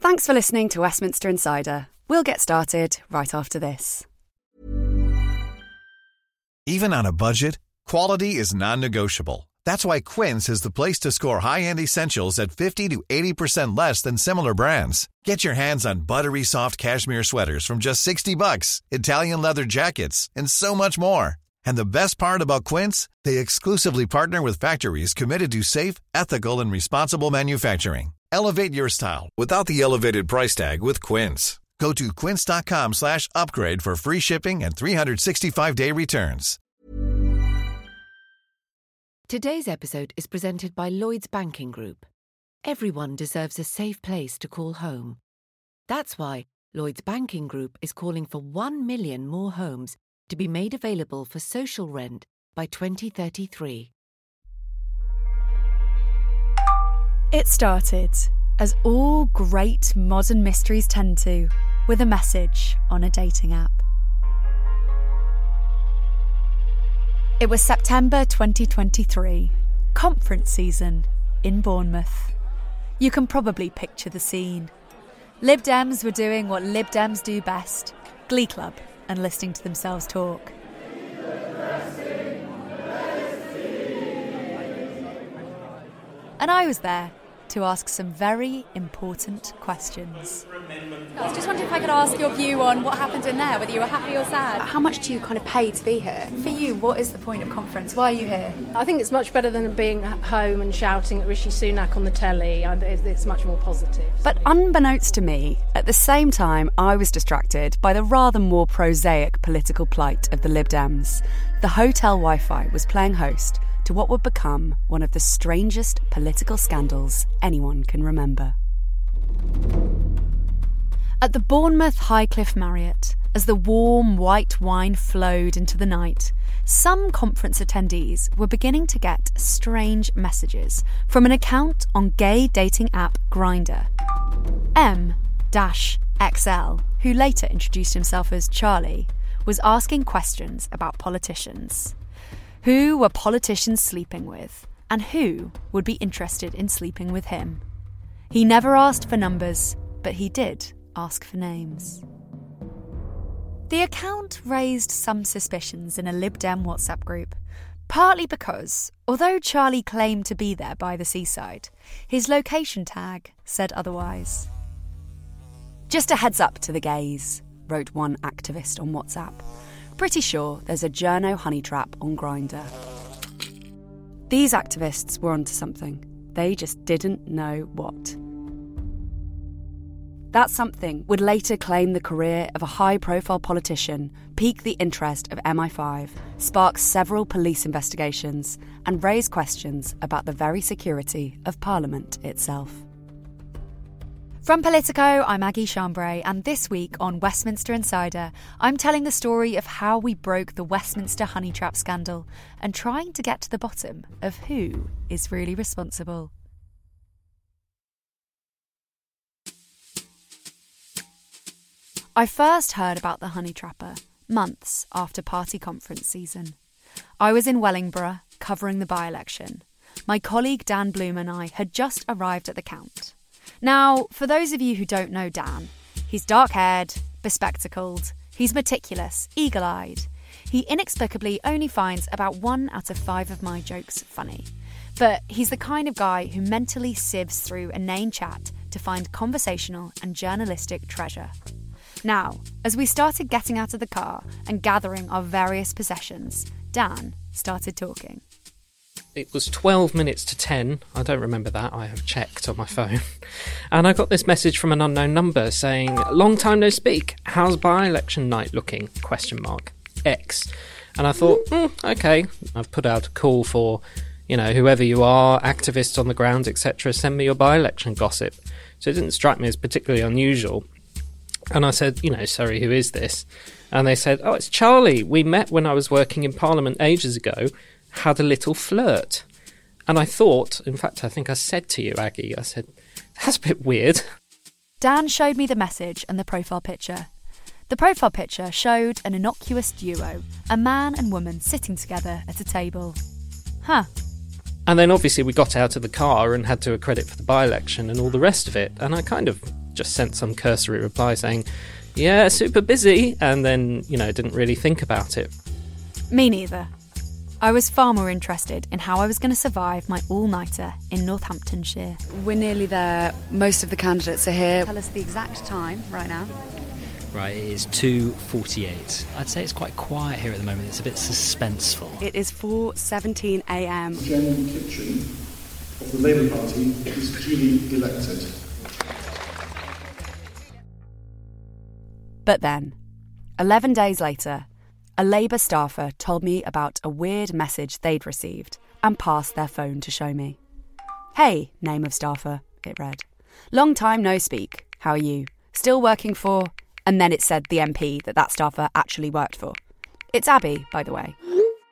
Thanks for listening to Westminster Insider. We'll get started right after this. Even on a budget, quality is non-negotiable. That's why Quince is the place to score high-end essentials at 50 to 80% less than similar brands. Get your hands on buttery soft cashmere sweaters from just $60, Italian leather jackets, and so much more. And the best part about Quince, they exclusively partner with factories committed to safe, ethical, and responsible manufacturing. Elevate your style without the elevated price tag with Quince. Go to quince.com/upgrade for free shipping and 365-day returns. Today's episode is presented by Lloyds Banking Group. Everyone deserves a safe place to call home. That's why Lloyds Banking Group is calling for 1 million more homes to be made available for social rent by 2033. It started, as all great modern mysteries tend to, with a message on a dating app. It was September 2023, conference season in Bournemouth. You can probably picture the scene. Lib Dems were doing what Lib Dems do best, Glee Club, and listening to themselves talk. And I was there to ask some very important questions. I was just wondering if I could ask your view on what happened in there, whether you were happy or sad. How much do you kind of pay to be here? For you, what is the point of conference? Why are you here? I think it's much better than being at home and shouting at Rishi Sunak on the telly. It's much more positive. But unbeknownst to me, at the same time I was distracted by the rather more prosaic political plight of the Lib Dems. The hotel Wi-Fi was playing host to what would become one of the strangest political scandals anyone can remember. At the Bournemouth Highcliffe Marriott, as the warm white wine flowed into the night, some conference attendees were beginning to get strange messages from an account on gay dating app Grindr. M-XL, who later introduced himself as Charlie, was asking questions about politicians. Who were politicians sleeping with, and who would be interested in sleeping with him? He never asked for numbers, but he did ask for names. The account raised some suspicions in a Lib Dem WhatsApp group, partly because, although Charlie claimed to be there by the seaside, his location tag said otherwise. "Just a heads up to the gays," wrote one activist on WhatsApp. "Pretty sure there's a journo honey trap on Grindr." These activists were onto something. They just didn't know what. That something would later claim the career of a high-profile politician, pique the interest of MI5, spark several police investigations, and raise questions about the very security of Parliament itself. From Politico, I'm Maggie Chambray, and this week on Westminster Insider, I'm telling the story of how we broke the Westminster honey trap scandal and trying to get to the bottom of who is really responsible. I first heard about the honey trapper months after party conference season. I was in Wellingborough covering the by-election. My colleague Dan Bloom and I had just arrived at the count. Now, for those of you who don't know Dan, he's dark-haired, bespectacled, he's meticulous, eagle-eyed. He inexplicably only finds about 1 out of 5 of my jokes funny. But he's the kind of guy who mentally sieves through inane chat to find conversational and journalistic treasure. Now, as we started getting out of the car and gathering our various possessions, Dan started talking. It was 12 minutes to 10. I don't remember that. I have checked on my phone. And I got this message from an unknown number saying, "Long time no speak. How's by-election night looking? ? X. And I thought, okay. I've put out a call for, whoever you are, activists on the ground, etc. Send me your by-election gossip. So it didn't strike me as particularly unusual. And I said, sorry, who is this? And they said, oh, it's Charlie. We met when I was working in Parliament ages ago. Had a little flirt. And I thought, in fact, I think I said to you, Aggie, I said, that's a bit weird. Dan showed me the message and the profile picture. The profile picture showed an innocuous duo, a man and woman sitting together at a table. Huh. And then obviously we got out of the car and had to accredit for the by-election and all the rest of it. And I kind of just sent some cursory reply saying, yeah, super busy, and then, didn't really think about it. Me neither. I was far more interested in how I was going to survive my all-nighter in Northamptonshire. We're nearly there. Most of the candidates are here. Tell us the exact time right now. Right, it is 2:48. I'd say it's quite quiet here at the moment. It's a bit suspenseful. It is 4:17 a.m. Chairman Kitchen of the Labour Party is duly elected. But then, 11 days later, a Labour staffer told me about a weird message they'd received and passed their phone to show me. Hey, name of staffer, it read. Long time no speak. How are you? Still working for... And then it said the MP that staffer actually worked for. It's Abby, by the way.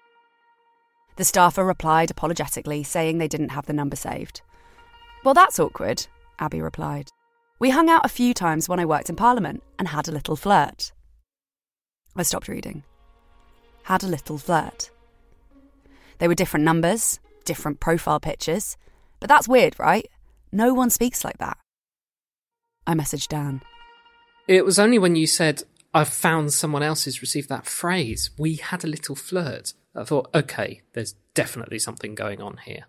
The staffer replied apologetically, saying they didn't have the number saved. Well, that's awkward, Abby replied. We hung out a few times when I worked in Parliament and had a little flirt. I stopped reading. Had a little flirt. They were different numbers, different profile pictures, but that's weird, right? No one speaks like that. I messaged Dan. It was only when you said, I've found someone else who's received that phrase, we had a little flirt, I thought, OK, there's definitely something going on here.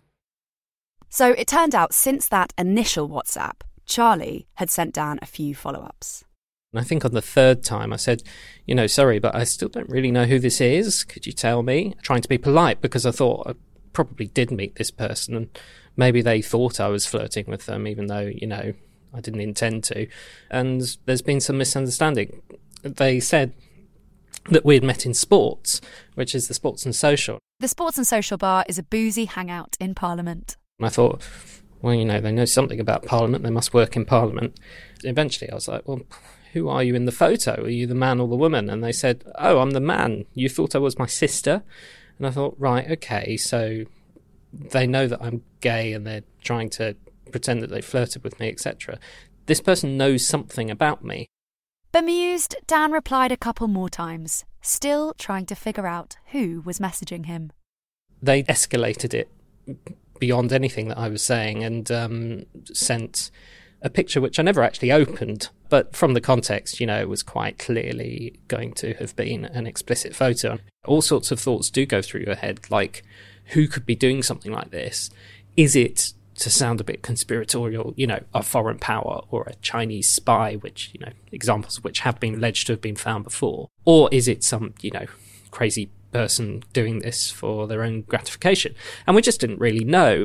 So it turned out since that initial WhatsApp, Charlie had sent Dan a few follow-ups. And I think on the third time I said, sorry, but I still don't really know who this is. Could you tell me? Trying to be polite because I thought I probably did meet this person and maybe they thought I was flirting with them, even though, I didn't intend to. And there's been some misunderstanding. They said that we had met in Sports, which is the Sports and Social. The Sports and Social bar is a boozy hangout in Parliament. And I thought, well, they know something about Parliament. They must work in Parliament. Eventually I was like, well, who are you in the photo? Are you the man or the woman? And they said, oh, I'm the man. You thought I was my sister? And I thought, right, okay, so they know that I'm gay and they're trying to pretend that they flirted with me, etc. This person knows something about me. Bemused, Dan replied a couple more times, still trying to figure out who was messaging him. They escalated it beyond anything that I was saying and sent a picture which I never actually opened, but from the context, it was quite clearly going to have been an explicit photo. All sorts of thoughts do go through your head, like, who could be doing something like this? Is it, to sound a bit conspiratorial, a foreign power or a Chinese spy, which, examples of which have been alleged to have been found before? Or is it some, crazy person doing this for their own gratification? And we just didn't really know.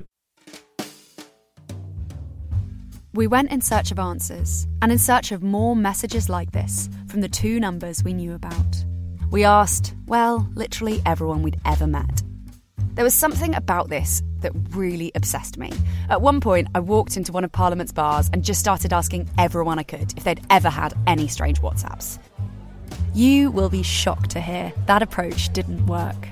We went in search of answers and in search of more messages like this from the two numbers we knew about. We asked, well, literally everyone we'd ever met. There was something about this that really obsessed me. At one point, I walked into one of Parliament's bars and just started asking everyone I could if they'd ever had any strange WhatsApps. You will be shocked to hear that approach didn't work.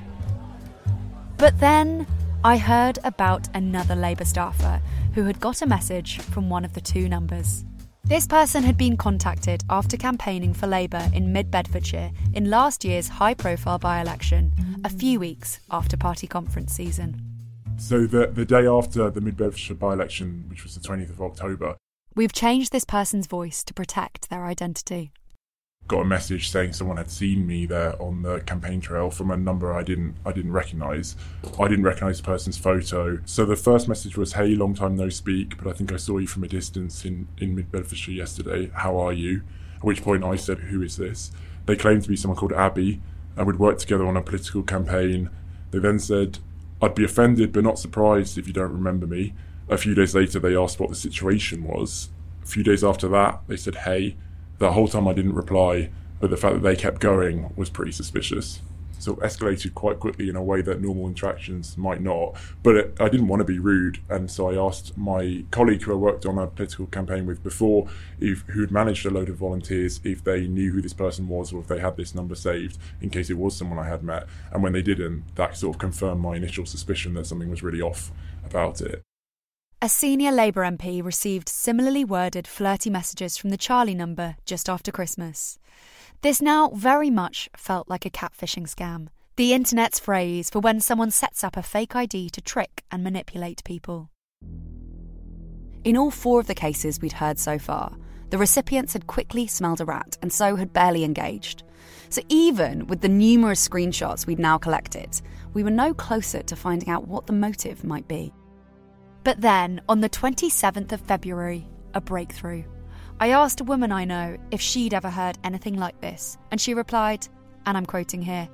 But then I heard about another Labour staffer who had got a message from one of the two numbers. This person had been contacted after campaigning for Labour in Mid-Bedfordshire in last year's high-profile by-election, a few weeks after party conference season. So the day after the Mid-Bedfordshire by-election, which was the 20th of October... We've changed this person's voice to protect their identity. Got a message saying someone had seen me there on the campaign trail from a number I didn't recognise. I didn't recognise the person's photo. So the first message was, hey, long time no speak, but I think I saw you from a distance in Mid-Bedfordshire yesterday. How are you? At which point I said, who is this? They claimed to be someone called Abby, and we'd worked together on a political campaign. They then said, I'd be offended but not surprised if you don't remember me. A few days later, they asked what the situation was. A few days after that, they said, hey. The whole time I didn't reply, but the fact that they kept going was pretty suspicious. So it escalated quite quickly in a way that normal interactions might not. But I didn't want to be rude, and so I asked my colleague who I worked on a political campaign with before, who had managed a load of volunteers, if they knew who this person was or if they had this number saved, in case it was someone I had met. And when they didn't, that sort of confirmed my initial suspicion that something was really off about it. A senior Labour MP received similarly worded flirty messages from the Charlie number just after Christmas. This now very much felt like a catfishing scam, the internet's phrase for when someone sets up a fake ID to trick and manipulate people. In all four of the cases we'd heard so far, the recipients had quickly smelled a rat and so had barely engaged. So even with the numerous screenshots we'd now collected, we were no closer to finding out what the motive might be. But then, on the 27th of February, a breakthrough. I asked a woman I know if she'd ever heard anything like this, and she replied, and I'm quoting here,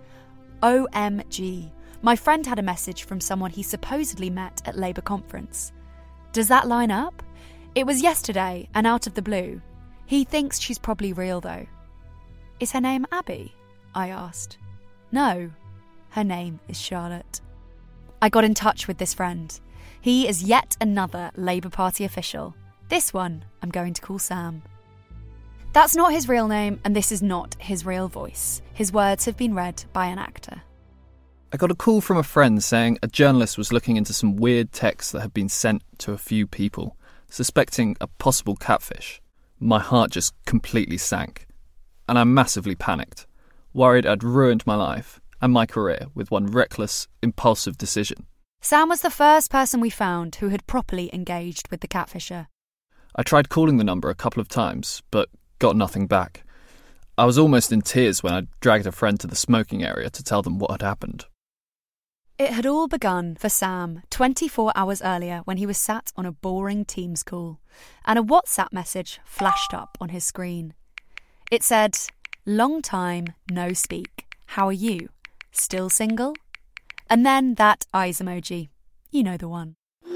"OMG, my friend had a message from someone he supposedly met at Labour conference. Does that line up? It was yesterday and out of the blue. He thinks she's probably real though." "Is her name Abby?" I asked. "No, her name is Charlotte." I got in touch with this friend. He is yet another Labour Party official. This one I'm going to call Sam. That's not his real name, and this is not his real voice. His words have been read by an actor. I got a call from a friend saying a journalist was looking into some weird texts that had been sent to a few people, suspecting a possible catfish. My heart just completely sank, and I massively panicked, worried I'd ruined my life and my career with one reckless, impulsive decision. Sam was the first person we found who had properly engaged with the catfisher. I tried calling the number a couple of times, but got nothing back. I was almost in tears when I dragged a friend to the smoking area to tell them what had happened. It had all begun for Sam 24 hours earlier when he was sat on a boring Teams call, and a WhatsApp message flashed up on his screen. It said, "Long time, no speak. How are you? Still single?" And then that eyes emoji. You know the one.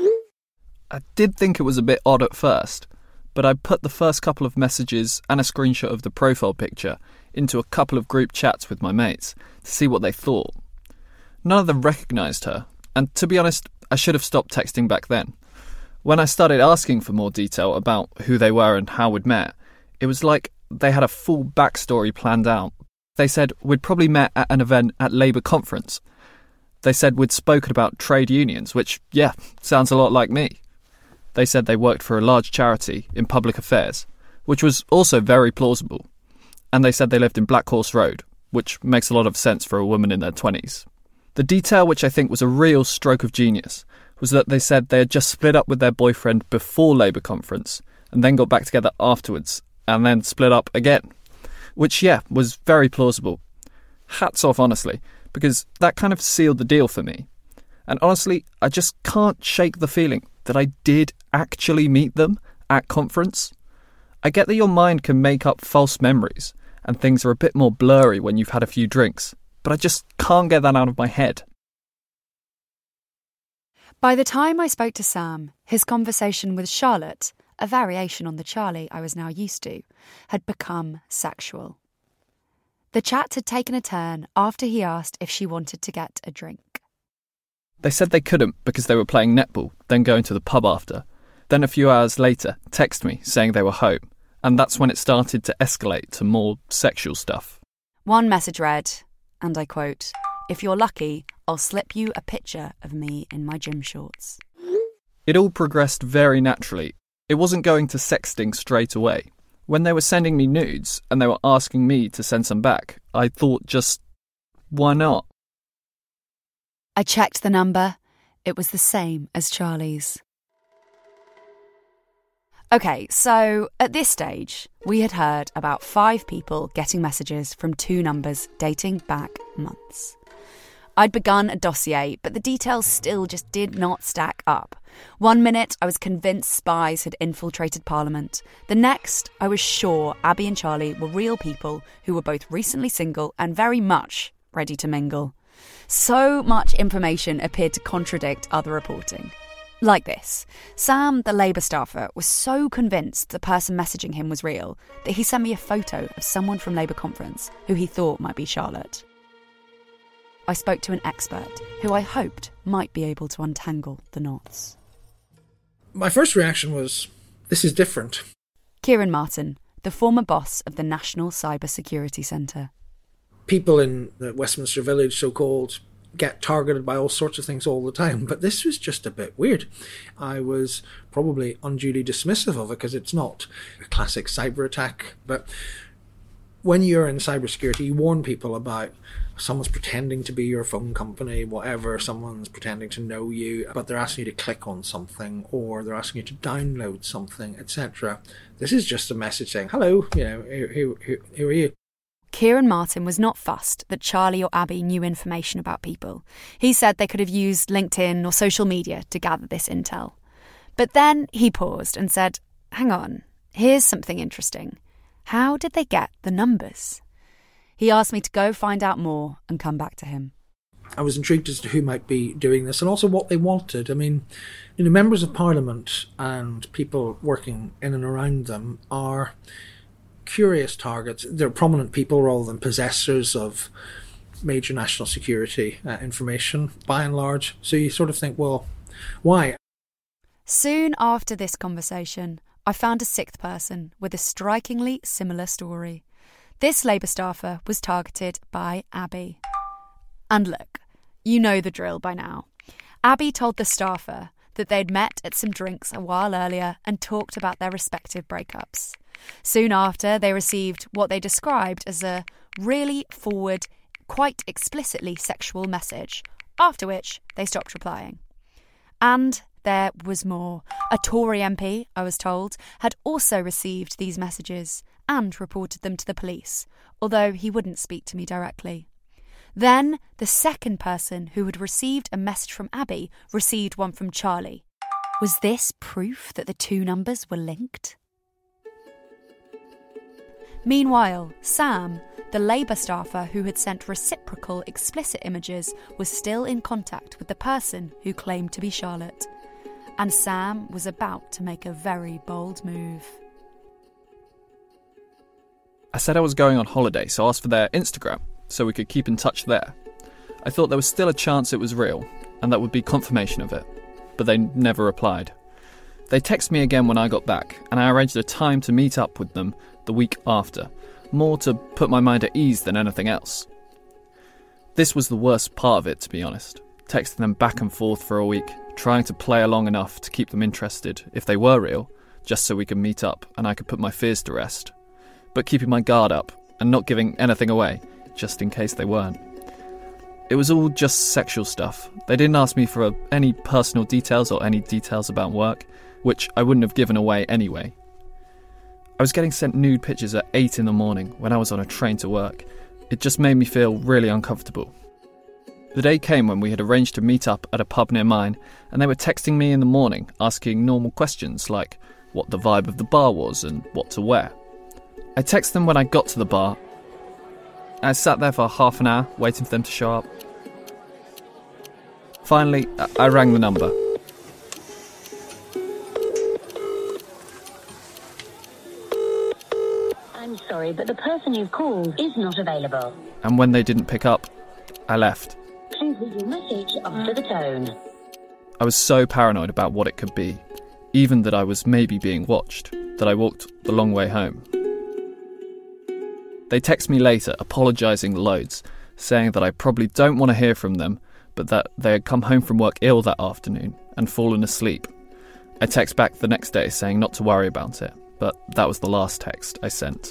I did think it was a bit odd at first, but I put the first couple of messages and a screenshot of the profile picture into a couple of group chats with my mates to see what they thought. None of them recognised her, and to be honest, I should have stopped texting back then. When I started asking for more detail about who they were and how we'd met, it was like they had a full backstory planned out. They said we'd probably met at an event at Labour conference. They said we'd spoken about trade unions, which, yeah, sounds a lot like me. They said they worked for a large charity in public affairs, which was also very plausible. And they said they lived in Black Horse Road, which makes a lot of sense for a woman in their 20s. The detail, which I think was a real stroke of genius, was that they said they had just split up with their boyfriend before Labour conference and then got back together afterwards and then split up again. Which, yeah, was very plausible. Hats off, honestly, because that kind of sealed the deal for me. And honestly, I just can't shake the feeling that I did actually meet them at conference. I get that your mind can make up false memories and things are a bit more blurry when you've had a few drinks, but I just can't get that out of my head. By the time I spoke to Sam, his conversation with Charlotte, a variation on the Charlie I was now used to, had become sexual. The chat had taken a turn after he asked if she wanted to get a drink. They said they couldn't because they were playing netball, then going to the pub after. Then a few hours later, text me saying they were home, and that's when it started to escalate to more sexual stuff. One message read, and I quote, "If you're lucky, I'll slip you a picture of me in my gym shorts." It all progressed very naturally. It wasn't going to sexting straight away. When they were sending me nudes and they were asking me to send some back, I thought just, why not? I checked the number. It was the same as Charlie's. Okay, so at this stage, we had heard about 5 people getting messages from 2 numbers dating back months. I'd begun a dossier, but the details still just did not stack up. One minute, I was convinced spies had infiltrated Parliament. The next, I was sure Abby and Charlie were real people who were both recently single and very much ready to mingle. So much information appeared to contradict other reporting. Like this. Sam, the Labour staffer, was so convinced the person messaging him was real that he sent me a photo of someone from Labour conference who he thought might be Charlotte. I spoke to an expert who I hoped might be able to untangle the knots. My first reaction was, this is different. Kieran Martin, the former boss of the National Cyber Security Centre. People in the Westminster Village, so-called, get targeted by all sorts of things all the time, but this was just a bit weird. I was probably unduly dismissive of it because it's not a classic cyber attack, but When you're in cybersecurity, you warn people about someone's pretending to be your phone company, whatever, someone's pretending to know you, but they're asking you to click on something, or they're asking you to download something, etc. This is just a message saying, hello, who are you? Kieran Martin was not fussed that Charlie or Abby knew information about people. He said they could have used LinkedIn or social media to gather this intel. But then he paused and said, hang on, here's something interesting. How did they get the numbers? He asked me to go find out more and come back to him. I was intrigued as to who might be doing this and also what they wanted. I mean, members of Parliament and people working in and around them are curious targets. They're prominent people rather than possessors of major national security information, by and large. So you sort of think, well, why? Soon after this conversation, I found a sixth person with a strikingly similar story. This Labour staffer was targeted by Abby. And look, you know the drill by now. Abby told the staffer that they'd met at some drinks a while earlier and talked about their respective breakups. Soon after, they received what they described as a really forward, quite explicitly sexual message, after which they stopped replying. And there was more. A Tory MP, I was told, had also received these messages and reported them to the police, although he wouldn't speak to me directly. Then, the second person who had received a message from Abby received one from Charlie. Was this proof that the two numbers were linked? Meanwhile, Sam, the Labour staffer who had sent reciprocal explicit images, was still in contact with the person who claimed to be Charlotte. And Sam was about to make a very bold move. I said I was going on holiday, so I asked for their Instagram, so we could keep in touch there. I thought there was still a chance it was real, and that would be confirmation of it, but they never replied. They texted me again when I got back, and I arranged a time to meet up with them the week after, more to put my mind at ease than anything else. This was the worst part of it, to be honest, texting them back and forth for a week, trying to play along enough to keep them interested, if they were real, just so we could meet up and I could put my fears to rest. But keeping my guard up and not giving anything away, just in case they weren't. It was all just sexual stuff. They didn't ask me for any personal details or any details about work, which I wouldn't have given away anyway. I was getting sent nude pictures at 8 in the morning when I was on a train to work. It just made me feel really uncomfortable. The day came when we had arranged to meet up at a pub near mine, and they were texting me in the morning asking normal questions like what the vibe of the bar was and what to wear. I texted them when I got to the bar. I sat there for half an hour waiting for them to show up. Finally, I rang the number. I'm sorry, but the person you've called is not available. And when they didn't pick up, I left. Please leave your message after the tone. I was so paranoid about what it could be, even that I was maybe being watched, that I walked the long way home. They text me later, apologising loads, saying that I probably don't want to hear from them, but that they had come home from work ill that afternoon and fallen asleep. I text back the next day saying not to worry about it, but that was the last text I sent.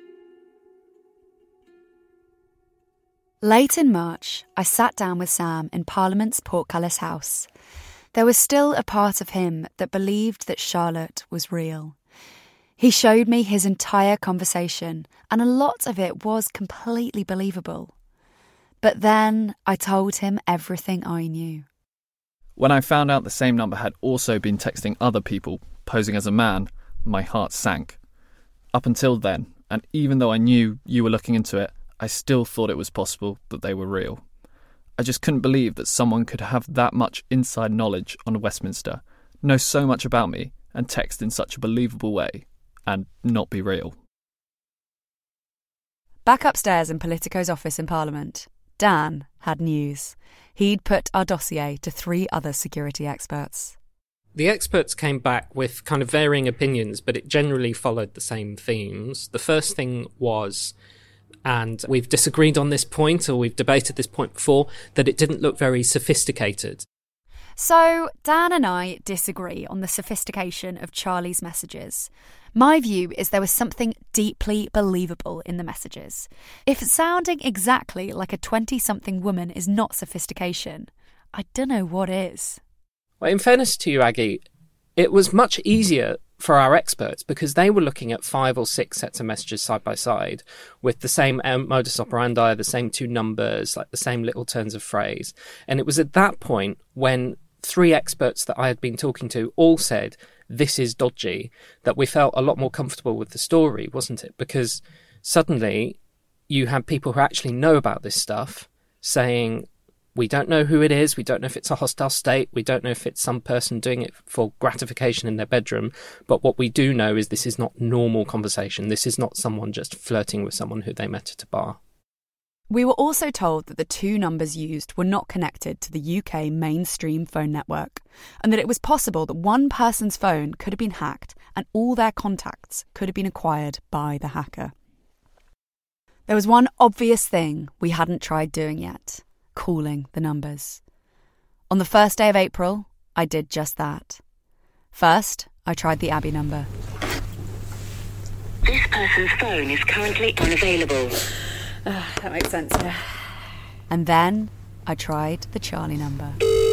Late in March, I sat down with Sam in Parliament's Portcullis House. There was still a part of him that believed that Charlotte was real. He showed me his entire conversation, and a lot of it was completely believable. But then I told him everything I knew. When I found out the same number had also been texting other people, posing as a man, my heart sank. Up until then, and even though I knew you were looking into it, I still thought it was possible that they were real. I just couldn't believe that someone could have that much inside knowledge on Westminster, know so much about me, and text in such a believable way, and not be real. Back upstairs in Politico's office in Parliament, Dan had news. He'd put our dossier to 3 other security experts. The experts came back with kind of varying opinions, but it generally followed the same themes. The first thing was, and we've disagreed on this point, or we've debated this point before, that it didn't look very sophisticated. So Dan and I disagree on the sophistication of Charlie's messages. My view is there was something deeply believable in the messages. If sounding exactly like a 20-something woman is not sophistication, I don't know what is. Well, in fairness to you, Aggie, it was much easier for our experts because they were looking at 5 or 6 sets of messages side by side with the same modus operandi, the same 2 numbers, like the same little turns of phrase. And it was at that point when 3 experts that I had been talking to all said, this is dodgy, that we felt a lot more comfortable with the story, wasn't it? Because suddenly you had people who actually know about this stuff saying, we don't know who it is, we don't know if it's a hostile state, we don't know if it's some person doing it for gratification in their bedroom, but what we do know is this is not normal conversation. This is not someone just flirting with someone who they met at a bar. We were also told that the 2 numbers used were not connected to the UK mainstream phone network, and that it was possible that one person's phone could have been hacked and all their contacts could have been acquired by the hacker. There was one obvious thing we hadn't tried doing yet: calling the numbers. On the first day of April, I did just that. First, I tried the Abby number. This person's phone is currently unavailable. That makes sense, yeah. And then I tried the Charlie number.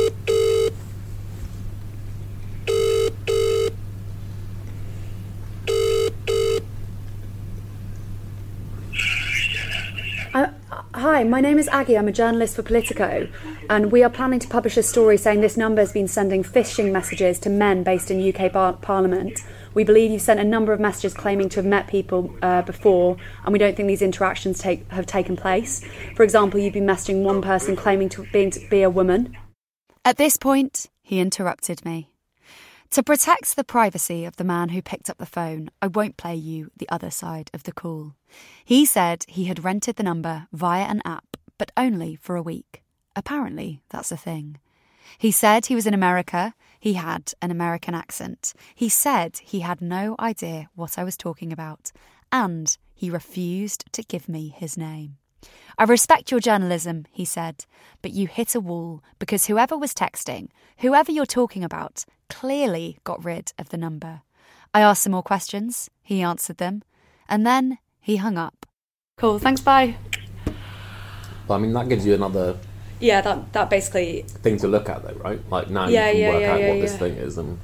Hi, my name is Aggie. I'm a journalist for Politico, and we are planning to publish a story saying this number has been sending phishing messages to men based in UK Parliament. We believe you've sent a number of messages claiming to have met people before, and we don't think these interactions have taken place. For example, you've been messaging one person claiming to be a woman. At this point, he interrupted me. To protect the privacy of the man who picked up the phone, I won't play you the other side of the call. He said he had rented the number via an app, but only for a week. Apparently, that's a thing. He said he was in America. He had an American accent. He said he had no idea what I was talking about, and he refused to give me his name. I respect your journalism, he said, but you hit a wall because whoever was texting, whoever you're talking about, clearly got rid of the number. I asked some more questions, he answered them, and then he hung up. Cool, thanks, bye. Well, I mean, that gives you another... Yeah, that basically... thing to look at, though, right? Like, now you can work out what this thing is and...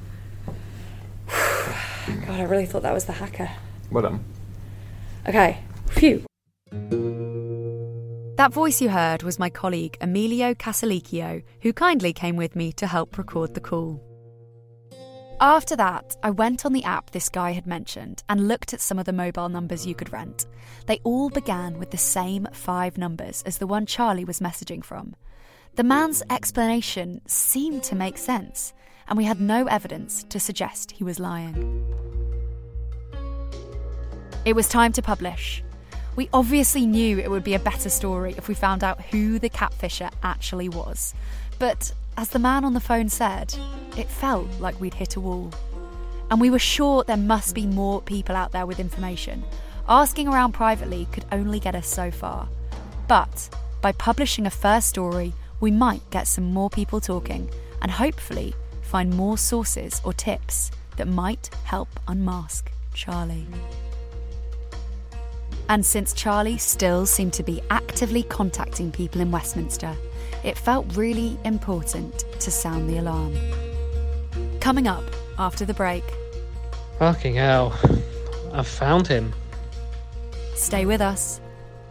God, I really thought that was the hacker. Well done. Okay, phew. That voice you heard was my colleague Emilio Casalicchio, who kindly came with me to help record the call. After that, I went on the app this guy had mentioned and looked at some of the mobile numbers you could rent. They all began with the same 5 numbers as the one Charlie was messaging from. The man's explanation seemed to make sense, and we had no evidence to suggest he was lying. It was time to publish. We obviously knew it would be a better story if we found out who the catfisher actually was. But as the man on the phone said, it felt like we'd hit a wall. And we were sure there must be more people out there with information. Asking around privately could only get us so far. But by publishing a first story, we might get some more people talking and hopefully find more sources or tips that might help unmask Charlie. And since Charlie still seemed to be actively contacting people in Westminster, it felt really important to sound the alarm. Coming up after the break. Fucking hell. I've found him. Stay with us.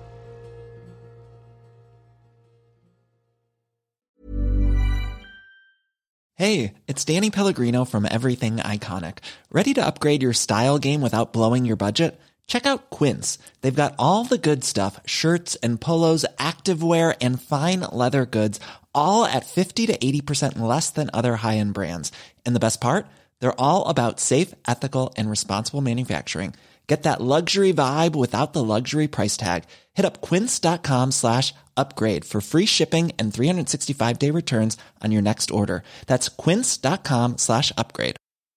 Hey, it's Danny Pellegrino from Everything Iconic. Ready to upgrade your style game without blowing your budget? Check out Quince. They've got all the good stuff, shirts and polos, activewear, and fine leather goods, all at 50 to 80% less than other high-end brands. And the best part? They're all about safe, ethical, and responsible manufacturing. Get that luxury vibe without the luxury price tag. Hit up quince.com/upgrade for free shipping and 365-day returns on your next order. That's quince.com/upgrade.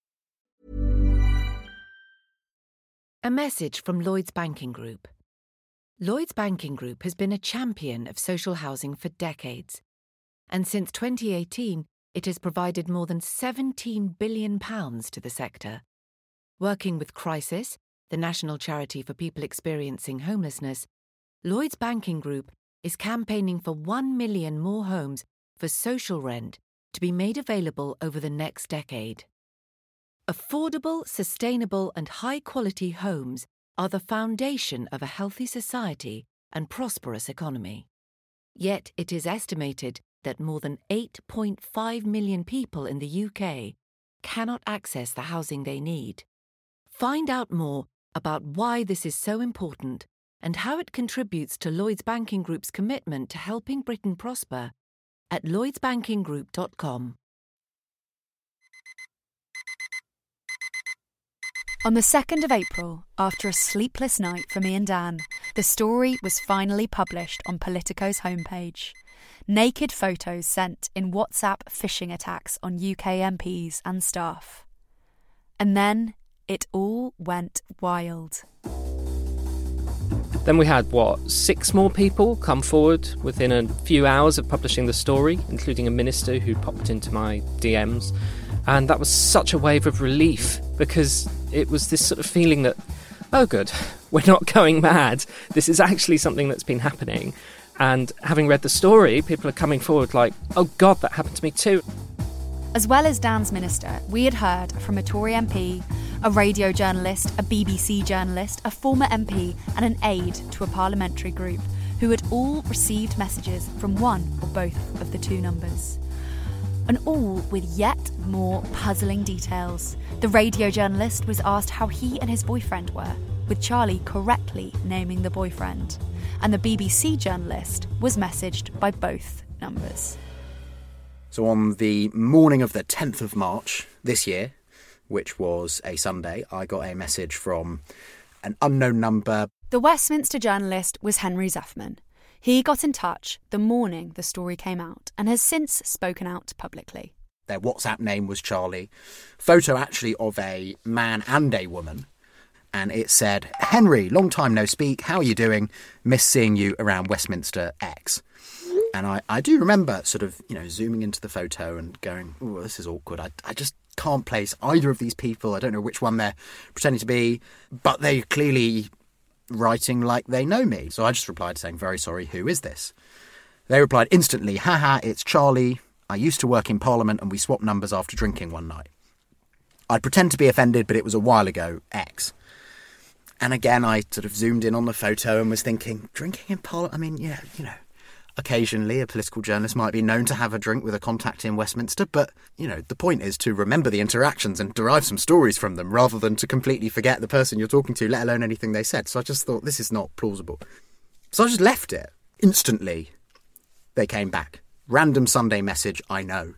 A message from Lloyds Banking Group. Lloyds Banking Group has been a champion of social housing for decades. And since 2018, it has provided more than £17 billion to the sector. Working with Crisis, the national charity for people experiencing homelessness, Lloyds Banking Group is campaigning for 1 million more homes for social rent to be made available over the next decade. Affordable, sustainable and high-quality homes are the foundation of a healthy society and prosperous economy. Yet it is estimated that more than 8.5 million people in the UK cannot access the housing they need. Find out more about why this is so important and how it contributes to Lloyds Banking Group's commitment to helping Britain prosper at lloydsbankinggroup.com. On the 2nd of April, after a sleepless night for me and Dan, the story was finally published on Politico's homepage. Naked photos sent in WhatsApp phishing attacks on UK MPs and staff. And then it all went wild. Then we had, 6 more people come forward within a few hours of publishing the story, including a minister who popped into my DMs. And that was such a wave of relief, because it was this sort of feeling that, oh good, we're not going mad. This is actually something that's been happening. And having read the story, people are coming forward like, oh God, that happened to me too. As well as Dan's minister, we had heard from a Tory MP, a radio journalist, a BBC journalist, a former MP and an aide to a parliamentary group who had all received messages from one or both of the two numbers. And all with yet more puzzling details. The radio journalist was asked how he and his boyfriend were, with Charlie correctly naming the boyfriend. And the BBC journalist was messaged by both numbers. So on the morning of the 10th of March this year, which was a Sunday, I got a message from an unknown number. The Westminster journalist was Henry Zeffman. He got in touch the morning the story came out and has since spoken out publicly. Their WhatsApp name was Charlie. Photo actually of a man and a woman. And it said, Henry, long time no speak, how are you doing? Miss seeing you around Westminster X. And I do remember sort of, zooming into the photo and going, oh, this is awkward. I just can't place either of these people. I don't know which one they're pretending to be, but they're clearly writing like they know me. So I just replied saying, very sorry, who is this? They replied instantly, haha, it's Charlie. I used to work in Parliament and we swapped numbers after drinking one night. I'd pretend to be offended, but it was a while ago, X. And again, I sort of zoomed in on the photo and was thinking, drinking in Parliament? I mean, occasionally a political journalist might be known to have a drink with a contact in Westminster, but, the point is to remember the interactions and derive some stories from them rather than to completely forget the person you're talking to, let alone anything they said. So I just thought, this is not plausible. So I just left it. Instantly, they came back. Random Sunday message, I know.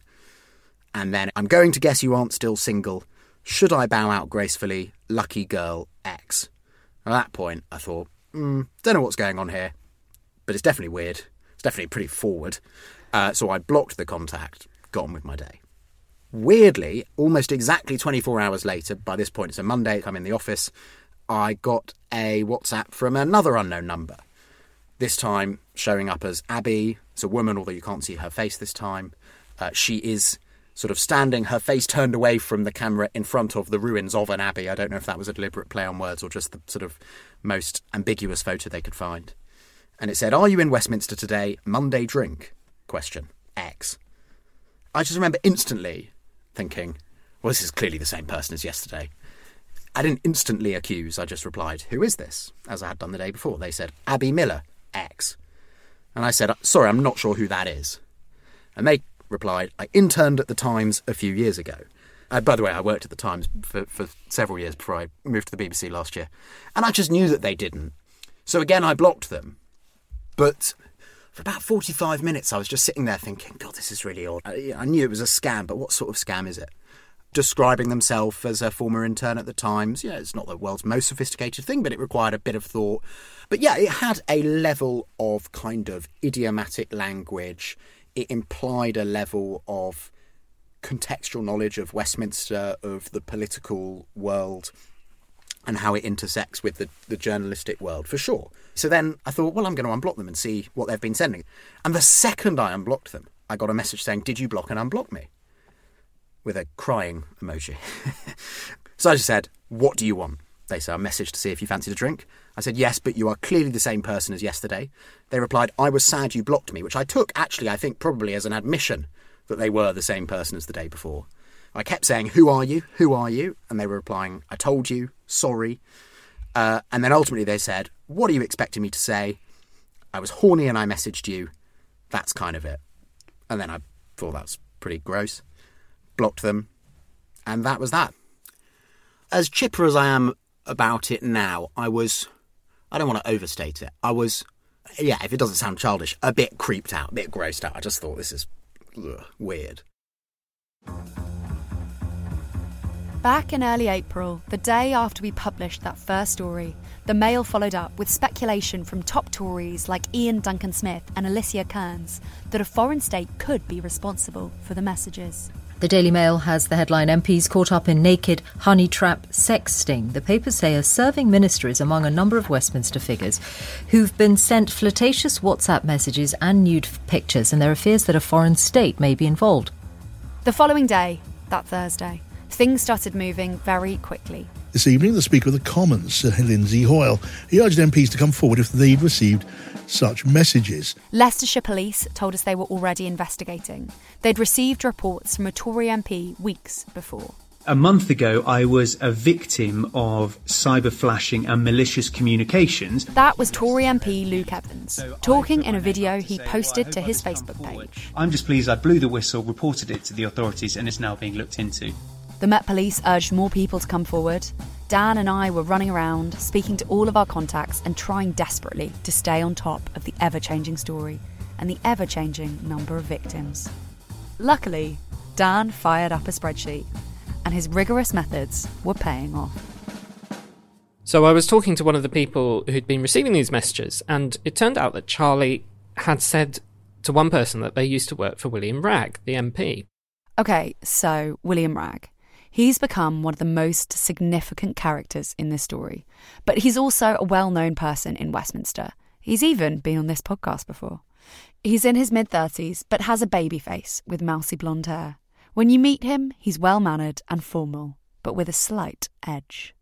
And then, I'm going to guess you aren't still single. Should I bow out gracefully? Lucky girl, X. At that point, I thought, don't know what's going on here, but it's definitely weird. It's definitely pretty forward. So I blocked the contact, got on with my day. Weirdly, almost exactly 24 hours later, by this point it's a Monday, I'm in the office, I got a WhatsApp from another unknown number. This time showing up as Abby. It's a woman, although you can't see her face this time. She is sort of standing, her face turned away from the camera in front of the ruins of an abbey. I don't know if that was a deliberate play on words or just the sort of most ambiguous photo they could find. And it said, are you in Westminster today? Monday drink? Question. X. I just remember instantly thinking, well, this is clearly the same person as yesterday. I didn't instantly accuse, I just replied, who is this? As I had done the day before. They said, Abby Miller, X. And I said, sorry, I'm not sure who that is. And they replied, I interned at the Times a few years ago. By the way, I worked at the Times for several years before I moved to the BBC last year. And I just knew that they didn't. So again, I blocked them. But for about 45 minutes, I was just sitting there thinking, God, this is really odd. I knew it was a scam, but what sort of scam is it? Describing themselves as a former intern at the Times. It's not the world's most sophisticated thing, but it required a bit of thought. But yeah, it had a level of kind of idiomatic language. It implied a level of contextual knowledge of Westminster, of the political world, and how it intersects with the journalistic world, for sure. So then I thought, well, I'm going to unblock them and see what they've been sending. And the second I unblocked them, I got a message saying, did you block and unblock me? With a crying emoji. So I just said, What do you want? They said, a message to see if you fancied a drink. I said, yes, but you are clearly the same person as yesterday. They replied, I was sad you blocked me, which I took, actually, I think probably as an admission that they were the same person as the day before. I kept saying, who are you? Who are you? And they were replying, I told you, sorry. And then ultimately they said, what are you expecting me to say? I was horny and I messaged you. That's kind of it. And then I thought that's pretty gross. Blocked them. And that was that. As chipper as I am about it now, I don't want to overstate it. I was, if it doesn't sound childish, a bit creeped out, a bit grossed out. I just thought this is weird. Back in early April, the day after we published that first story, the Mail followed up with speculation from top Tories like Ian Duncan Smith and Alicia Kearns that a foreign state could be responsible for the messages. The Daily Mail has the headline, MPs caught up in naked honey trap sexting. The papers say a serving minister is among a number of Westminster figures who've been sent flirtatious WhatsApp messages and nude pictures, and there are fears that a foreign state may be involved. The following day, that Thursday, things started moving very quickly. This evening, the Speaker of the Commons, Sir Lindsay Hoyle, he urged MPs to come forward if they'd received such messages. Leicestershire Police told us they were already investigating. They'd received reports from a Tory MP weeks before. A month ago, I was a victim of cyber flashing and malicious communications. That was Tory MP Luke Evans, talking in a video he posted to his Facebook page. I'm just pleased I blew the whistle, reported it to the authorities, and it's now being looked into. The Met Police urged more people to come forward. Dan and I were running around, speaking to all of our contacts and trying desperately to stay on top of the ever-changing story and the ever-changing number of victims. Luckily, Dan fired up a spreadsheet, and his rigorous methods were paying off. So I was talking to one of the people who'd been receiving these messages, and it turned out that Charlie had said to one person that they used to work for William Wragg, the MP. Okay, so William Wragg. He's become one of the most significant characters in this story, but he's also a well-known person in Westminster. He's even been on this podcast before. He's in his mid-30s, but has a baby face with mousy blonde hair. When you meet him, he's well-mannered and formal, but with a slight edge.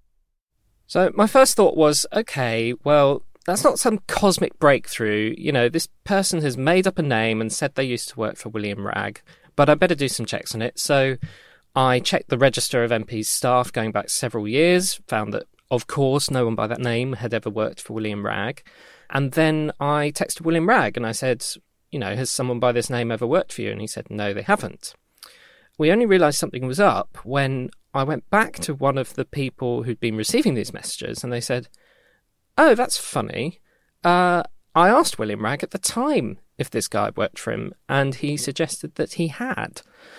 So my first thought was, okay, well, that's not some cosmic breakthrough. You know, this person has made up a name and said they used to work for William Wragg, but I better do some checks on it. So I checked the register of MP's staff going back several years, found that, of course, no one by that name had ever worked for William Wragg. And then I texted William Wragg and I said, you know, has someone by this name ever worked for you? And he said, no, they haven't. We only realised something was up when I went back to one of the people who'd been receiving these messages and they said, oh, that's funny. I asked William Wragg at the time if this guy worked for him, and he suggested that he had.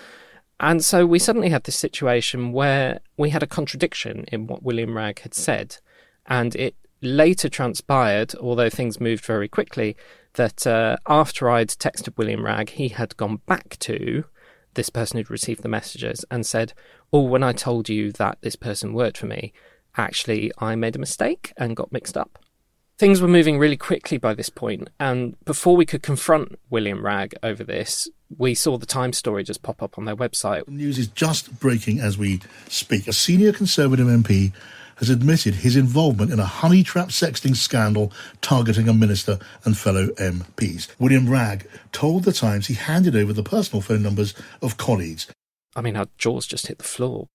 And so we suddenly had this situation where we had a contradiction in what William Wragg had said, and it later transpired, although things moved very quickly, that after I'd texted William Wragg, he had gone back to this person who'd received the messages and said, oh, when I told you that this person worked for me, actually I made a mistake and got mixed up. Things were moving really quickly by this point, and before we could confront William Wragg over this, we saw the Times story just pop up on their website. The news is just breaking as we speak. A senior Conservative MP has admitted his involvement in a honey trap sexting scandal targeting a minister and fellow MPs. William Wragg told the Times he handed over the personal phone numbers of colleagues. I mean, our jaws just hit the floor.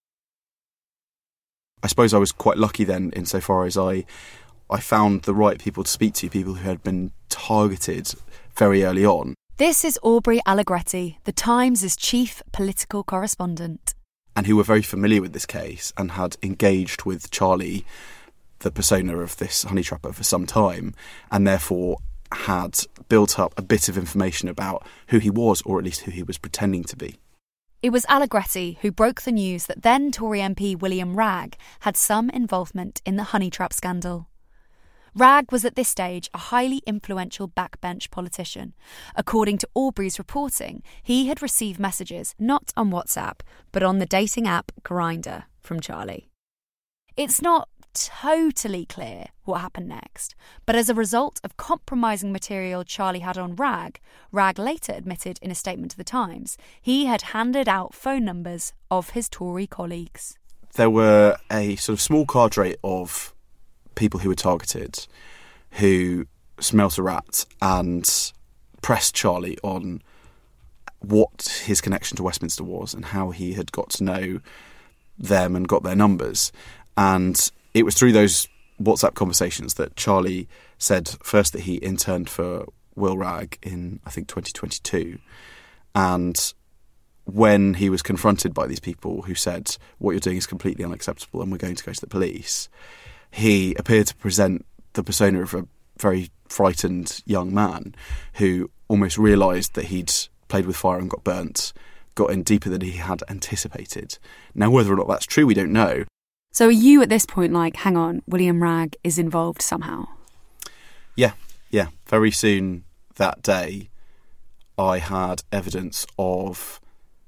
I suppose I was quite lucky then, insofar as I found the right people to speak to, people who had been targeted very early on. This is Aubrey Allegretti, the Times' chief political correspondent. And who were very familiar with this case and had engaged with Charlie, the persona of this honey trapper, for some time, and therefore had built up a bit of information about who he was, or at least who he was pretending to be. It was Allegretti who broke the news that then Tory MP William Wragg had some involvement in the honey trap scandal. Wragg was at this stage a highly influential backbench politician. According to Aubrey's reporting, he had received messages not on WhatsApp, but on the dating app Grindr from Charlie. It's not totally clear what happened next, but as a result of compromising material Charlie had on Wragg later admitted in a statement to The Times, he had handed out phone numbers of his Tory colleagues. there were a sort of small cadre of people who were targeted who smelt a rat and pressed Charlie on what his connection to Westminster was and how he had got to know them and got their numbers. And it was through those WhatsApp conversations that Charlie said first that he interned for Will Wragg in, I think, 2022. And when he was confronted by these people who said, what you're doing is completely unacceptable and we're going to go to the police, he appeared to present the persona of a very frightened young man who almost realised that he'd played with fire and got burnt, got in deeper than he had anticipated. Now, whether or not that's true, we don't know. So are you at this point like, hang on, William Wragg is involved somehow? Yeah. Very soon that day, I had evidence of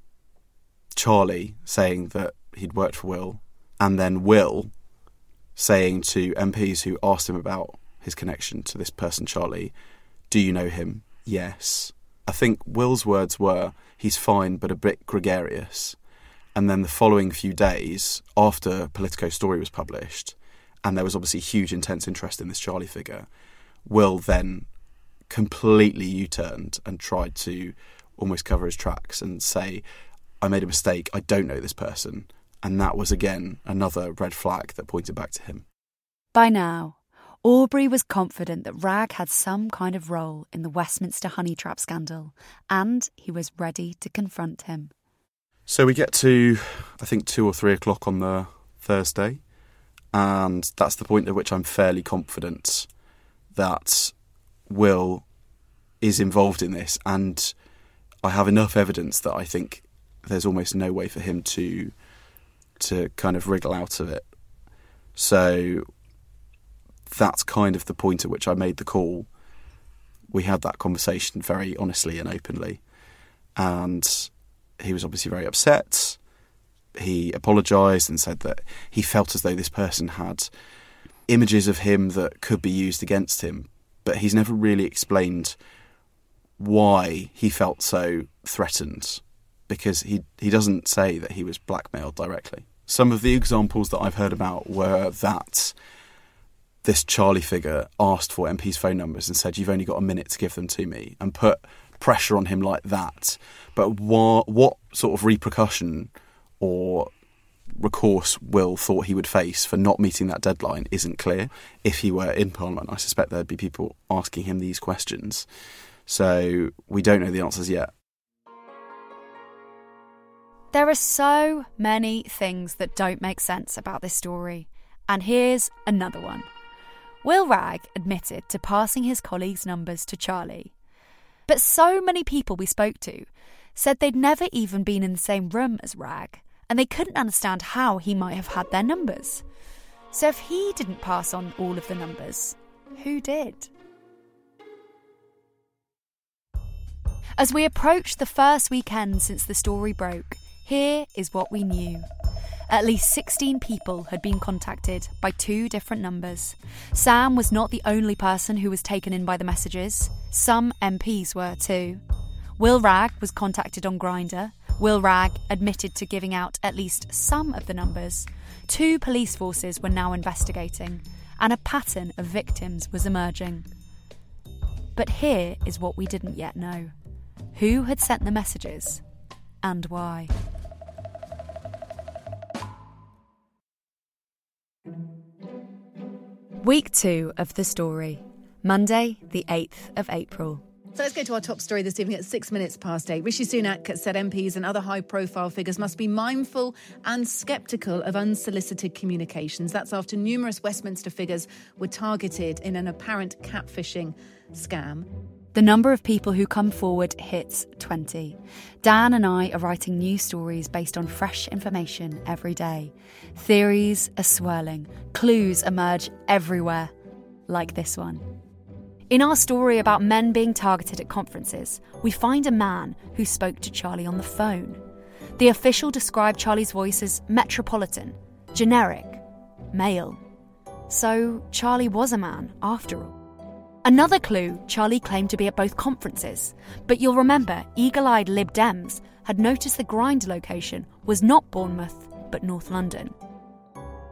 Charlie saying that he'd worked for Will, and then Will saying to MPs who asked him about his connection to this person, Charlie, do you know him? Yes. I think Will's words were, he's fine but a bit gregarious. And then the following few days, after Politico's story was published, and there was obviously huge, intense interest in this Charlie figure, Will then completely U-turned and tried to almost cover his tracks and say, I made a mistake, I don't know this person. And that was, again, another red flag that pointed back to him. By now, Aubrey was confident that Wragg had some kind of role in the Westminster honey trap scandal, and he was ready to confront him. So we get to, I think, 2 or 3 o'clock on the Thursday, and that's the point at which I'm fairly confident that Will is involved in this, and I have enough evidence that I think there's almost no way for him to kind of wriggle out of it. So that's kind of the point at which I made the call. We had that conversation very honestly and openly, and he was obviously very upset. He apologised and said that he felt as though this person had images of him that could be used against him, but he's never really explained why he felt so threatened, because he doesn't say that he was blackmailed directly. Some of the examples that I've heard about were that this Charlie figure asked for MP's phone numbers and said, you've only got a minute to give them to me, and put pressure on him like that. But what sort of repercussion or recourse Will thought he would face for not meeting that deadline isn't clear. If he were in Parliament, I suspect there'd be people asking him these questions. So we don't know the answers yet. There are so many things that don't make sense about this story, and here's another one. Will Wragg admitted to passing his colleagues' numbers to Charlie, but so many people we spoke to said they'd never even been in the same room as Wragg, and they couldn't understand how he might have had their numbers. So if he didn't pass on all of the numbers, who did? As we approached the first weekend since the story broke, here is what we knew. At least 16 people had been contacted by 2 different numbers. Sam was not the only person who was taken in by the messages. Some MPs were too. Will Wragg was contacted on Grindr. Will Wragg admitted to giving out at least some of the numbers. 2 police forces were now investigating, and a pattern of victims was emerging. But here is what we didn't yet know. Who had sent the messages, and why? Week 2 of the story, Monday, the 8th of April. So let's go to our top story this evening at 6 minutes past 8. Rishi Sunak said MPs and other high-profile figures must be mindful and sceptical of unsolicited communications. That's after numerous Westminster figures were targeted in an apparent catfishing scam. The number of people who come forward hits 20. Dan and I are writing news stories based on fresh information every day. Theories are swirling. Clues emerge everywhere, like this one. In our story about men being targeted at conferences, we find a man who spoke to Charlie on the phone. The official described Charlie's voice as metropolitan, generic, male. So Charlie was a man, after all. Another clue, Charlie claimed to be at both conferences, but you'll remember eagle-eyed Lib Dems had noticed the Grindr location was not Bournemouth, but North London.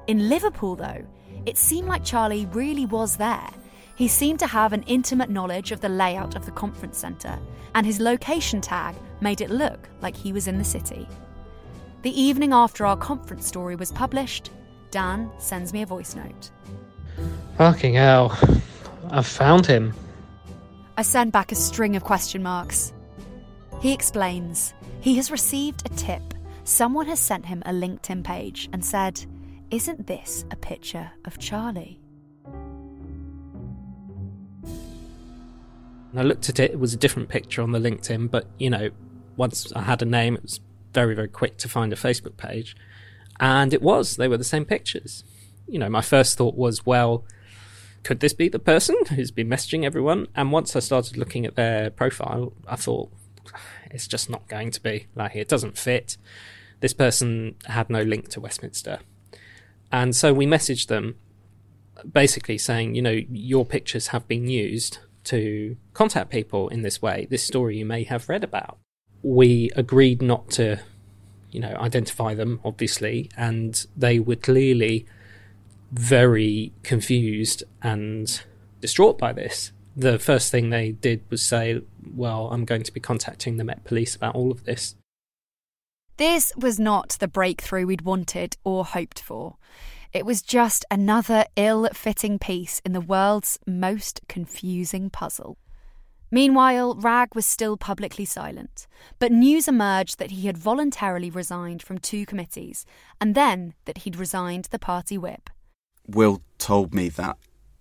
In Liverpool, though, it seemed like Charlie really was there. He seemed to have an intimate knowledge of the layout of the conference centre, and his location tag made it look like he was in the city. The evening after our conference story was published, Dan sends me a voice note. Fucking hell. I've found him. I send back a string of question marks. He explains he has received a tip. Someone has sent him a LinkedIn page and said, "Isn't this a picture of Charlie?" And I looked at it, it was a different picture on the LinkedIn, but, once I had a name, it was very, very quick to find a Facebook page. And they were the same pictures. My first thought was, well, could this be the person who's been messaging everyone? And once I started looking at their profile, I thought, it's just not going to be. It doesn't fit. This person had no link to Westminster. And so we messaged them basically saying, your pictures have been used to contact people in this way. This story you may have read about. We agreed not to, identify them, obviously, and they were clearly very confused and distraught by this. The first thing they did was say, well, I'm going to be contacting the Met Police about all of this. This was not the breakthrough we'd wanted or hoped for. It was just another ill-fitting piece in the world's most confusing puzzle. Meanwhile, Rag was still publicly silent, but news emerged that he had voluntarily resigned from 2 committees, and then that he'd resigned the party whip. Will told me that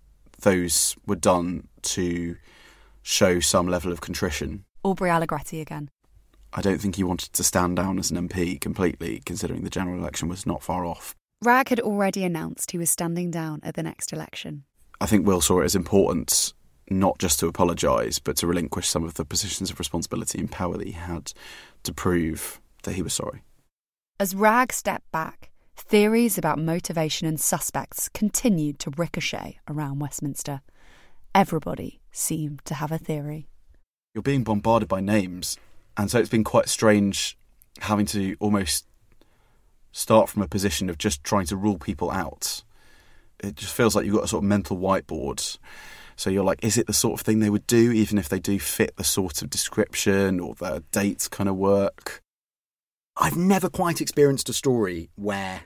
those were done to show some level of contrition. Aubrey Allegretti again. I don't think he wanted to stand down as an MP completely, considering the general election was not far off. Rag had already announced he was standing down at the next election. I think Will saw it as important not just to apologise, but to relinquish some of the positions of responsibility and power that he had to prove that he was sorry. As Rag stepped back, theories about motivation and suspects continued to ricochet around Westminster. Everybody seemed to have a theory. You're being bombarded by names, and so it's been quite strange having to almost start from a position of just trying to rule people out. It just feels like you've got a sort of mental whiteboard. So you're like, is it the sort of thing they would do, even if they do fit the sort of description or the dates kind of work? I've never quite experienced a story where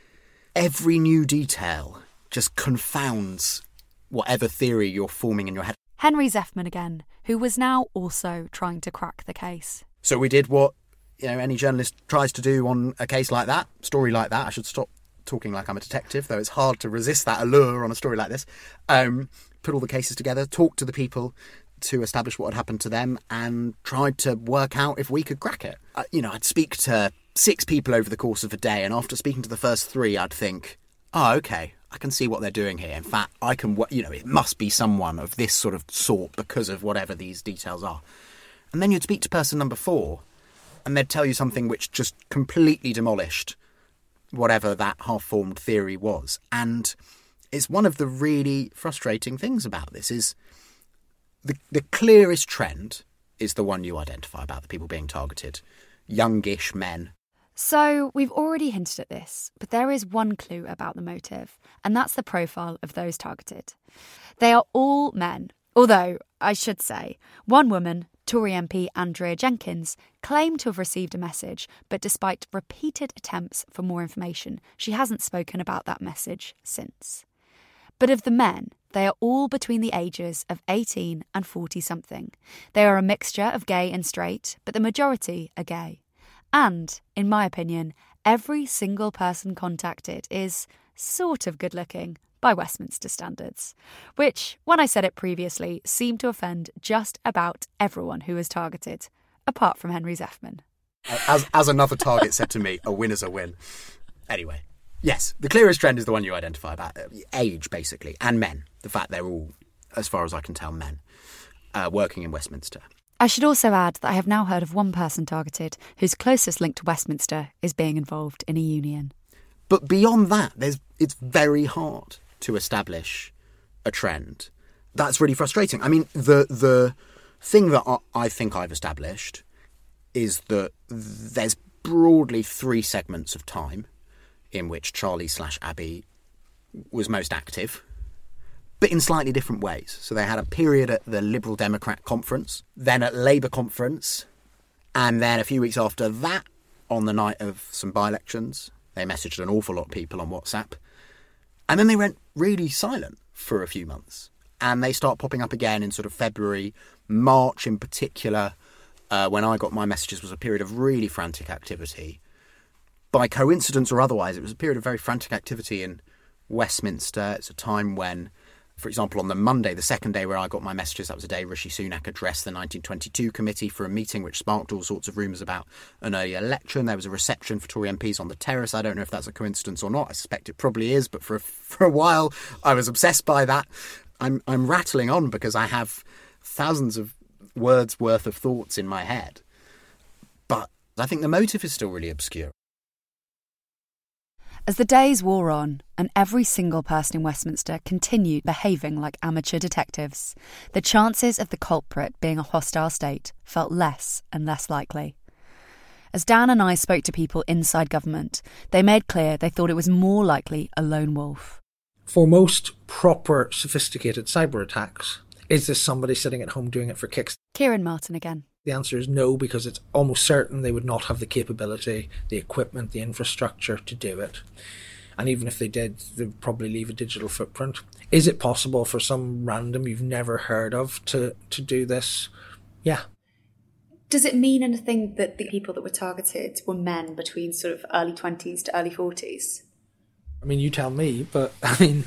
every new detail just confounds whatever theory you're forming in your head. Henry Zeffman again, who was now also trying to crack the case. So we did what any journalist tries to do on a case like that, story like that. I should stop talking like I'm a detective, though it's hard to resist that allure on a story like this. Put all the cases together, talk to the people to establish what had happened to them, and tried to work out if we could crack it. I'd speak to 6 people over the course of a day, and after speaking to the first 3, I'd think, oh, okay, I can see what they're doing here. In fact, I can, it must be someone of this sort because of whatever these details are. And then you'd speak to person number 4, and they'd tell you something which just completely demolished whatever that half-formed theory was. And it's one of the really frustrating things about this is the clearest trend is the one you identify about the people being targeted. Youngish men. So we've already hinted at this, but there is one clue about the motive, and that's the profile of those targeted. They are all men, although, I should say, one woman, Tory MP Andrea Jenkins, claimed to have received a message, but despite repeated attempts for more information, she hasn't spoken about that message since. But of the men, they are all between the ages of 18 and 40-something. They are a mixture of gay and straight, but the majority are gay. And, in my opinion, every single person contacted is sort of good-looking by Westminster standards, which, when I said it previously, seemed to offend just about everyone who was targeted, apart from Henry Zeffman. As another target said to me, a win is a win. Anyway, yes, the clearest trend is the one you identify about age, basically, and men. The fact they're all, as far as I can tell, men working in Westminster. I should also add that I have now heard of one person targeted whose closest link to Westminster is being involved in a union. But beyond that, it's very hard to establish a trend. That's really frustrating. I mean, the thing that I think I've established is that there's broadly 3 segments of time in which Charlie/Abby was most active, but in slightly different ways. So they had a period at the Liberal Democrat conference, then at Labour conference, and then a few weeks after that, on the night of some by-elections, they messaged an awful lot of people on WhatsApp. And then they went really silent for a few months. And they start popping up again in sort of February. March in particular, when I got my messages, was a period of really frantic activity. By coincidence or otherwise, it was a period of very frantic activity in Westminster. It's a time when, for example, on the Monday, the second day where I got my messages, that was the day Rishi Sunak addressed the 1922 committee for a meeting which sparked all sorts of rumours about an early election. There was a reception for Tory MPs on the terrace. I don't know if that's a coincidence or not. I suspect it probably is, but for a while I was obsessed by that. I'm rattling on because I have thousands of words worth of thoughts in my head. But I think the motive is still really obscure. As the days wore on, and every single person in Westminster continued behaving like amateur detectives, the chances of the culprit being a hostile state felt less and less likely. As Dan and I spoke to people inside government, they made clear they thought it was more likely a lone wolf. For most proper, sophisticated cyber attacks, is this somebody sitting at home doing it for kicks? Kieran Martin again. The answer is no, because it's almost certain they would not have the capability, the equipment, the infrastructure to do it. And even if they did, they'd probably leave a digital footprint. Is it possible for some random you've never heard of to do this? Yeah. Does it mean anything that the people that were targeted were men between sort of early 20s to early 40s? I mean, you tell me, but I mean,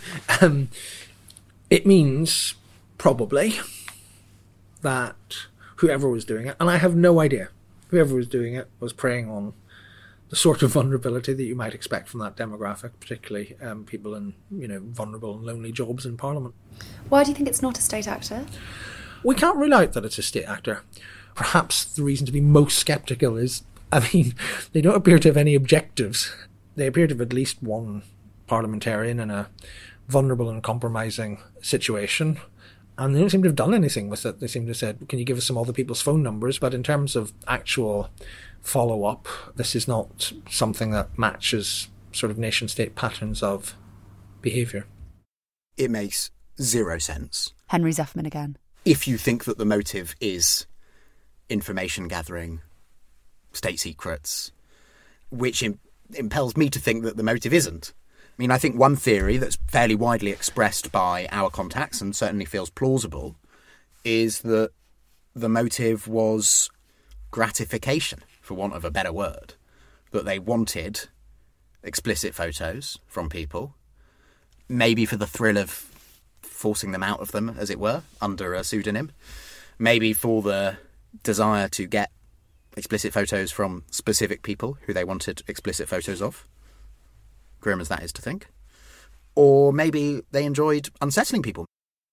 it means probably that whoever was doing it, and I have no idea, whoever was doing it was preying on the sort of vulnerability that you might expect from that demographic, particularly people in, vulnerable and lonely jobs in Parliament. Why do you think it's not a state actor? We can't rule out that it's a state actor. Perhaps the reason to be most sceptical is, they don't appear to have any objectives. They appear to have at least one parliamentarian in a vulnerable and compromising situation, and they don't seem to have done anything with it. They seem to have said, can you give us some other people's phone numbers? But in terms of actual follow-up, this is not something that matches sort of nation-state patterns of behaviour. It makes zero sense. Henry Zeffman again. If you think that the motive is information gathering, state secrets, which impels me to think that the motive isn't. I mean, I think one theory that's fairly widely expressed by our contacts and certainly feels plausible is that the motive was gratification, for want of a better word, that they wanted explicit photos from people, maybe for the thrill of forcing them out of them, as it were, under a pseudonym, maybe for the desire to get explicit photos from specific people who they wanted explicit photos of, grim as that is to think. Or maybe they enjoyed unsettling people.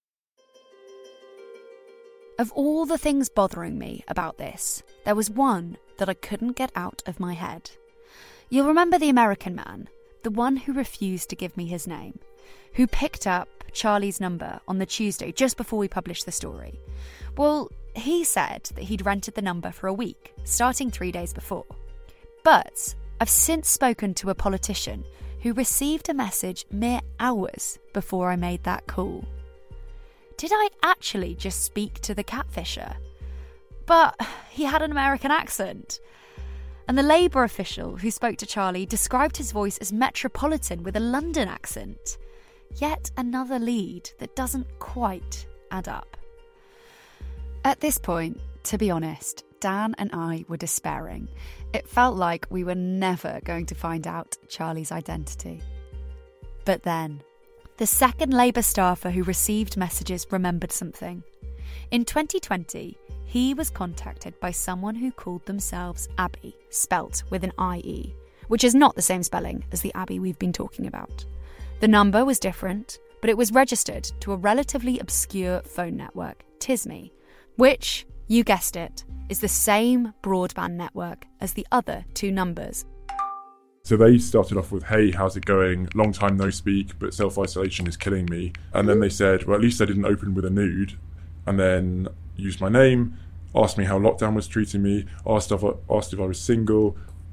Of all the things bothering me about this, there was one that I couldn't get out of my head. You'll remember the American man, the one who refused to give me his name, who picked up Charlie's number on the Tuesday just before we published the story. Well, he said that he'd rented the number for a week, starting 3 days before. But I've since spoken to a politician who received a message mere hours before I made that call. Did I actually just speak to the catfisher? But he had an American accent. And the Labour official who spoke to Charlie described his voice as metropolitan with a London accent. Yet another lead that doesn't quite add up. At this point, to be honest, Dan and I were despairing. It felt like we were never going to find out Charlie's identity. But then, the second Labour staffer who received messages remembered something. In 2020, he was contacted by someone who called themselves Abby, spelt with an IE, which is not the same spelling as the Abby we've been talking about. The number was different, but it was registered to a relatively obscure phone network, TISME, which, you guessed it, is the same broadband network as the other two numbers. So they started off with, hey, how's it going? Long time no speak, but self-isolation is killing me. And then they said, well, at least I didn't open with a nude. And then used my name, asked me how lockdown was treating me, asked if I was single,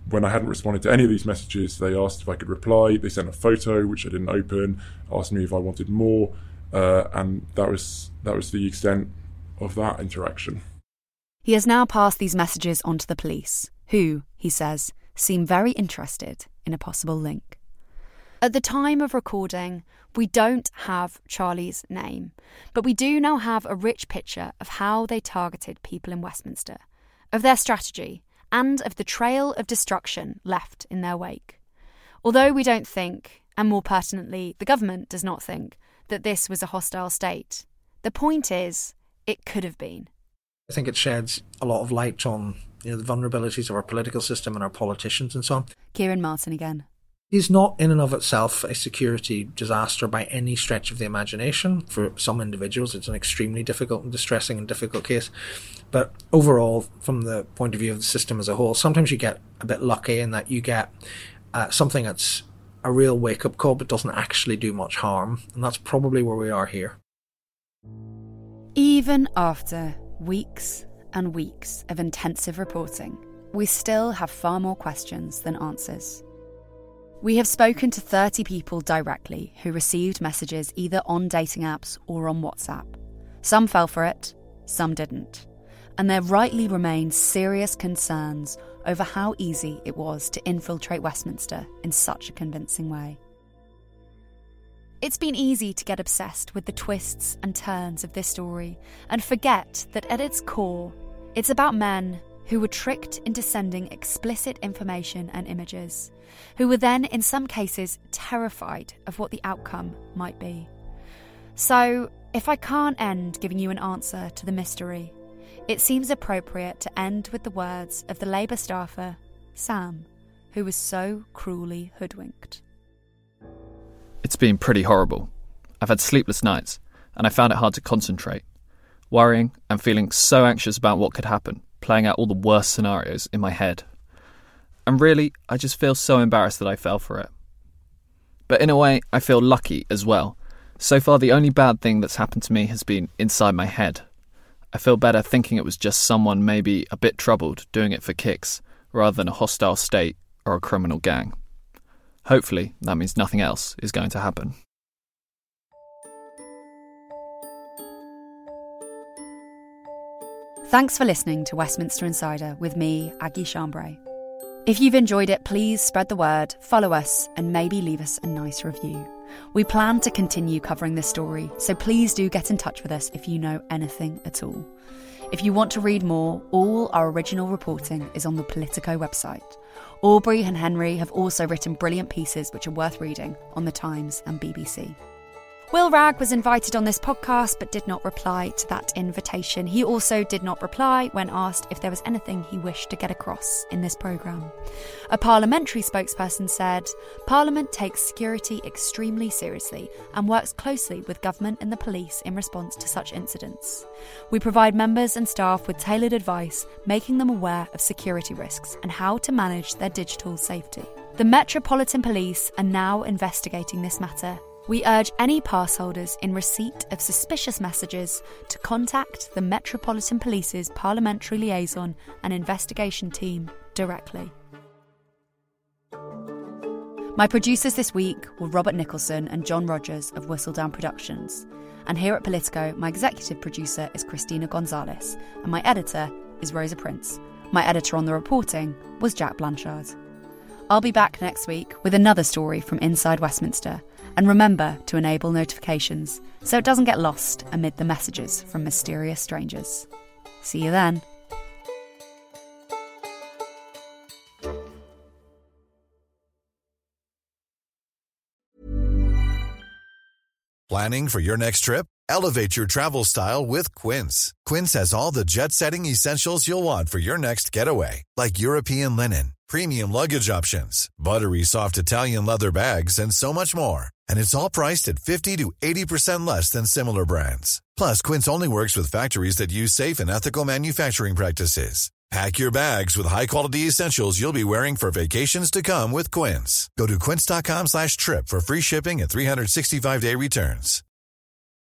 When I hadn't responded to any of these messages, they asked if I could reply. They sent a photo, which I didn't open, asked me if I wanted more, and that was the extent of that interaction. He has now passed these messages on to the police, who, he says, seem very interested in a possible link. At the time of recording, we don't have Charlie's name, but we do now have a rich picture of how they targeted people in Westminster, of their strategy, and of the trail of destruction left in their wake. Although we don't think, and more pertinently, the government does not think, that this was a hostile state, the point is, it could have been. I think it sheds a lot of light on the vulnerabilities of our political system and our politicians and so on. Kieran Martin again. He's not in and of itself a security disaster by any stretch of the imagination. For some individuals, it's an extremely difficult and distressing and difficult case. But overall, from the point of view of the system as a whole, sometimes you get a bit lucky in that you get something that's a real wake-up call but doesn't actually do much harm. And that's probably where we are here. Even after weeks and weeks of intensive reporting, we still have far more questions than answers. We have spoken to 30 people directly who received messages either on dating apps or on WhatsApp. Some fell for it, some didn't. And there rightly remain serious concerns over how easy it was to infiltrate Westminster in such a convincing way. It's been easy to get obsessed with the twists and turns of this story and forget that at its core, it's about men who were tricked into sending explicit information and images, who were then, in some cases, terrified of what the outcome might be. So, if I can't end giving you an answer to the mystery, it seems appropriate to end with the words of the Labour staffer, Sam, who was so cruelly hoodwinked. It's been pretty horrible. I've had sleepless nights, and I found it hard to concentrate, worrying and feeling so anxious about what could happen, playing out all the worst scenarios in my head. And really, I just feel so embarrassed that I fell for it. But in a way, I feel lucky as well. So far, the only bad thing that's happened to me has been inside my head. I feel better thinking it was just someone maybe a bit troubled doing it for kicks, rather than a hostile state or a criminal gang. Hopefully, that means nothing else is going to happen. Thanks for listening to Westminster Insider with me, Aggie Chambray. If you've enjoyed it, please spread the word, follow us, and maybe leave us a nice review. We plan to continue covering this story, so please do get in touch with us if you know anything at all. If you want to read more, all our original reporting is on the Politico website. Aubrey and Henry have also written brilliant pieces which are worth reading on The Times and BBC. Will Wragg was invited on this podcast but did not reply to that invitation. He also did not reply when asked if there was anything he wished to get across in this programme. A parliamentary spokesperson said, "Parliament takes security extremely seriously and works closely with government and the police in response to such incidents. We provide members and staff with tailored advice, making them aware of security risks and how to manage their digital safety. The Metropolitan Police are now investigating this matter. We urge any pass holders in receipt of suspicious messages to contact the Metropolitan Police's Parliamentary Liaison and Investigation Team directly." My producers this week were Robert Nicholson and John Rogers of Whistledown Productions. And here at Politico, my executive producer is Christina Gonzalez, and my editor is Rosa Prince. My editor on the reporting was Jack Blanchard. I'll be back next week with another story from inside Westminster. And remember to enable notifications so it doesn't get lost amid the messages from mysterious strangers. See you then. Planning for your next trip? Elevate your travel style with Quince. Quince has all the jet-setting essentials you'll want for your next getaway, like European linen, premium luggage options, buttery soft Italian leather bags, and so much more. And it's all priced at 50 to 80% less than similar brands. Plus, Quince only works with factories that use safe and ethical manufacturing practices. Pack your bags with high-quality essentials you'll be wearing for vacations to come with Quince. Go to quince.com/trip for free shipping and 365-day returns.